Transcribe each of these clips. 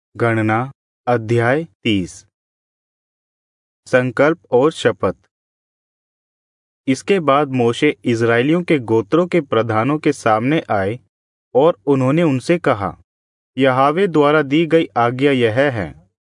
गणना अध्याय 30। संकल्प और शपथ। इसके बाद मोशे इस्राएलियों के गोत्रों के प्रधानों के सामने आए और उन्होंने उनसे कहा, यहोवा द्वारा दी गई आज्ञा यह है,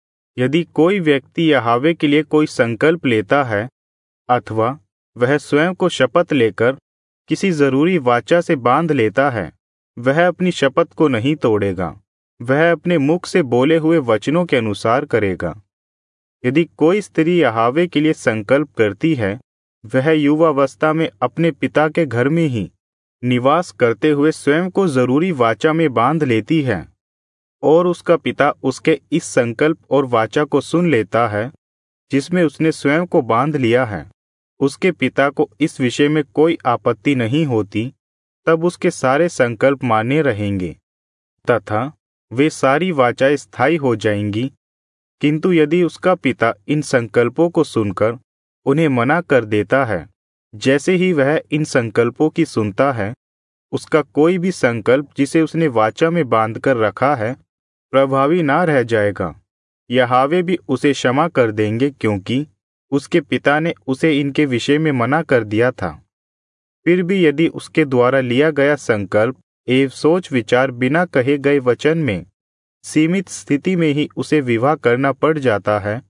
यदि कोई व्यक्ति यहोवा के लिए कोई संकल्प लेता है अथवा वह स्वयं को शपथ लेकर किसी जरूरी वाचा से बांध लेता है, वह अपनी शपथ को नहीं तोड़ेगा, वह अपने मुख से बोले हुए वचनों के अनुसार करेगा। यदि कोई स्त्री यहोवा के लिए संकल्प करती है, वह युवावस्था में अपने पिता के घर में ही निवास करते हुए स्वयं को जरूरी वाचा में बांध लेती है और उसका पिता उसके इस संकल्प और वाचा को सुन लेता है जिसमें उसने स्वयं को बांध लिया है, उसके पिता को इस विषय में कोई आपत्ति नहीं होती, तब उसके सारे संकल्प मान्य रहेंगे तथा वे सारी वाचाएं स्थायी हो जाएंगी। किंतु यदि उसका पिता इन संकल्पों को सुनकर उन्हें मना कर देता है, जैसे ही वह इन संकल्पों की सुनता है, उसका कोई भी संकल्प जिसे उसने वाचा में बांधकर रखा है प्रभावी ना रह जाएगा। यहोवा भी उसे क्षमा कर देंगे, क्योंकि उसके पिता ने उसे इनके विषय में मना कर दिया था। फिर भी यदि उसके द्वारा लिया गया संकल्प एवं सोच विचार बिना कहे गए वचन में सीमित स्थिति में ही उसे विवाह करना पड़ जाता है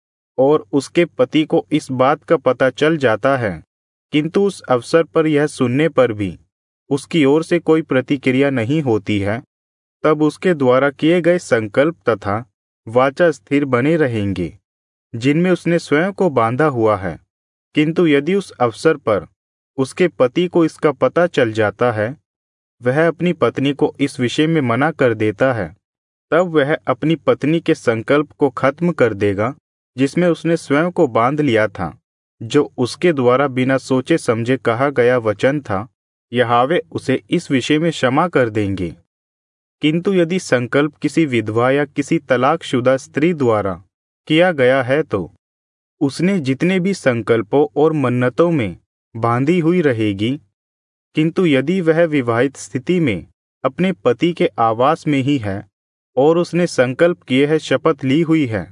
और उसके पति को इस बात का पता चल जाता है, किंतु उस अवसर पर यह सुनने पर भी उसकी ओर से कोई प्रतिक्रिया नहीं होती है, तब उसके द्वारा किए गए संकल्प तथा वाचा स्थिर बने रहेंगे जिनमें उसने स्वयं को बांधा हुआ है। किंतु यदि उस अवसर पर उसके पति को इसका पता चल जाता है, वह अपनी पत्नी को इस विषय में मना कर देता है, तब वह अपनी पत्नी के संकल्प को खत्म कर देगा जिसमें उसने स्वयं को बांध लिया था, जो उसके द्वारा बिना सोचे समझे कहा गया वचन था। यहोवा उसे इस विषय में क्षमा कर देंगे। किंतु यदि संकल्प किसी विधवा या किसी तलाकशुदा स्त्री द्वारा किया गया है, तो उसने जितने भी संकल्पों और मन्नतों में बांधी हुई रहेगी। किंतु यदि वह विवाहित स्थिति में अपने पति के आवास में ही है और उसने संकल्प किए है, शपथ ली हुई है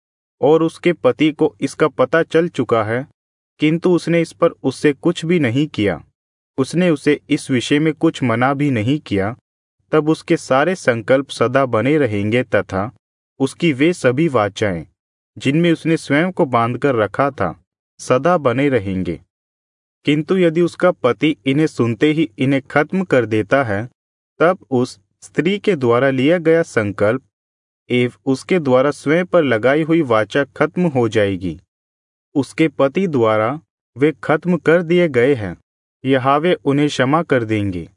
और उसके पति को इसका पता चल चुका है, किंतु उसने इस पर उससे कुछ भी नहीं किया, उसने उसे इस विषय में कुछ मना भी नहीं किया, तब उसके सारे संकल्प सदा बने रहेंगे तथा उसकी वे सभी वाचाएं जिनमें उसने स्वयं को बांधकर रखा था सदा बने रहेंगे। किंतु यदि उसका पति इन्हें सुनते ही इन्हें खत्म कर देता है, तब उस स्त्री के द्वारा लिया गया संकल्प एवं उसके द्वारा स्वयं पर लगाई हुई वाचा खत्म हो जाएगी। उसके पति द्वारा वे खत्म कर दिए गए हैं, यहोवा उन्हें क्षमा कर देंगे।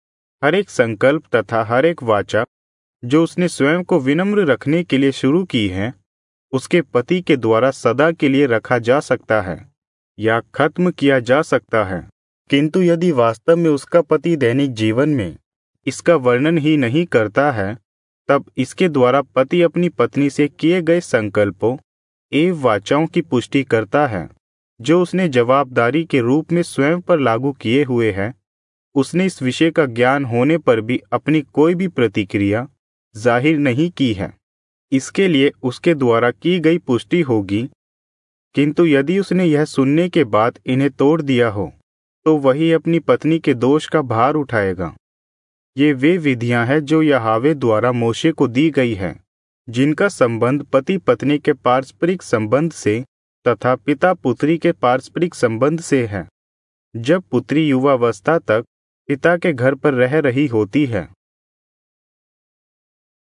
हर एक संकल्प तथा हर एक वाचा जो उसने स्वयं को विनम्र रखने के लिए शुरू की है, उसके पति के द्वारा सदा के लिए रखा जा सकता है या खत्म किया जा सकता है। किंतु यदि वास्तव में उसका पति दैनिक जीवन में इसका वर्णन ही नहीं करता है, तब इसके द्वारा पति अपनी पत्नी से किए गए संकल्पों एवं वाचाओं की पुष्टि करता है जो उसने जवाबदारी के रूप में स्वयं पर लागू किए हुए हैं। उसने इस विषय का ज्ञान होने पर भी अपनी कोई भी प्रतिक्रिया जाहिर नहीं की है, इसके लिए उसके द्वारा की गई पुष्टि होगी। किंतु यदि उसने यह सुनने के बाद इन्हें तोड़ दिया हो, तो वही अपनी पत्नी के दोष का भार उठाएगा। ये वे विधियां हैं जो यहोवा द्वारा मोशे को दी गई है, जिनका संबंध पति पत्नी के पारस्परिक संबंध से तथा पिता पुत्री के पारस्परिक संबंध से है। जब पुत्री युवावस्था तक पिता के घर पर रह रही होती है,